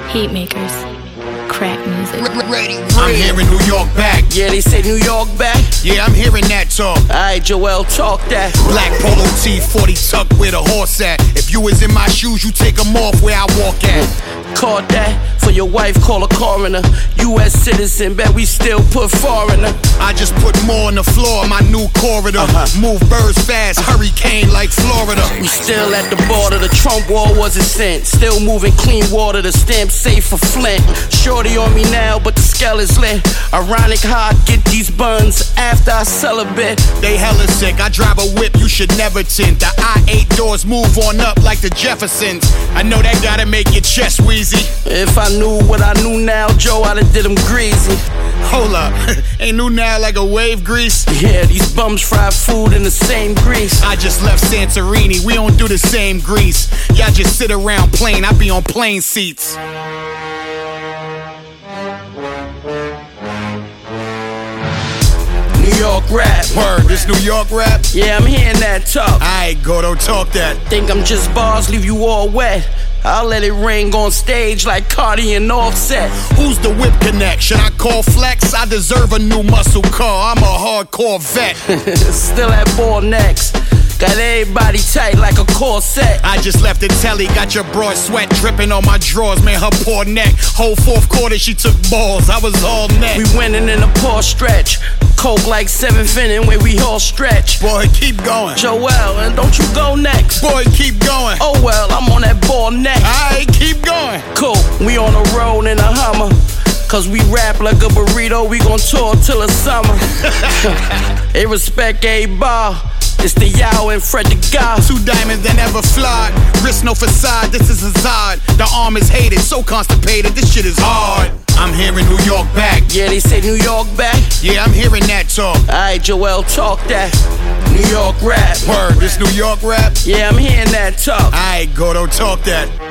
Heatmakers, crack music. I'm hearing New York back. Yeah, they say New York back. Yeah, I'm hearing that talk. Alright, Joel, talk that. Black polo tee, 40 tuck where the horse at. If you was in my shoes, you take them off where I walk at. Caught that for your wife, call a coroner. U.S. citizen, bet we still put foreigner. I just put more on the floor, my new corridor. Move birds fast, hurricane like Florida. We still at the border, the Trump wall wasn't sent. Still moving clean water, the stamp safe for Flint. Shorty on me now, but the scale is lit. Ironic how I get these buns after I sell a bit. They hella sick, I drive a whip, you should never tint. The I-8 doors move on up like the Jeffersons. I know that gotta make your chest wheezy. If I knew what I knew now, Joe, I'd have did them greasy. Hold up, ain't new now like a wave grease? Yeah, these bums fry food in the same grease. I just left Santorini, we don't do the same grease. Y'all just sit around playing, I be on plane seats. New York rap. Word, this New York rap? Yeah, I'm hearing that talk. Aight, Gordo, talk that. Think I'm just bars, leave you all wet. I'll let it ring on stage like Cardi and Offset. Who's the whip connect? Should I call Flex? I deserve a new muscle car, I'm a hardcore vet. Still at ball necks. Got everybody tight like a corset. I just left the telly, got your broad sweat dripping on my drawers, man, her poor neck. Whole fourth quarter, she took balls, I was all net. We winning in a poor stretch. Coke like 7th inning where we all stretch. Boy, keep going. Joel, and don't you go next. Boy, keep going. Oh well, I'm on that ball neck. Aight, keep going. Cool, we on the road in a Hummer. Cause we rap like a burrito, we gon' tour till the summer. They respect A-Bar. It's the Yao and Fred the God. 2 diamonds that never flawed. Wrist no facade, this is a Zod. The arm is hated, so constipated, this shit is hard. I'm hearing New York back. Yeah, they say New York back. Yeah, I'm hearing that talk. Alright, Joel, talk that. New York rap. Word, this New York rap? Yeah, I'm hearing that talk. Aight, Gordo, talk that.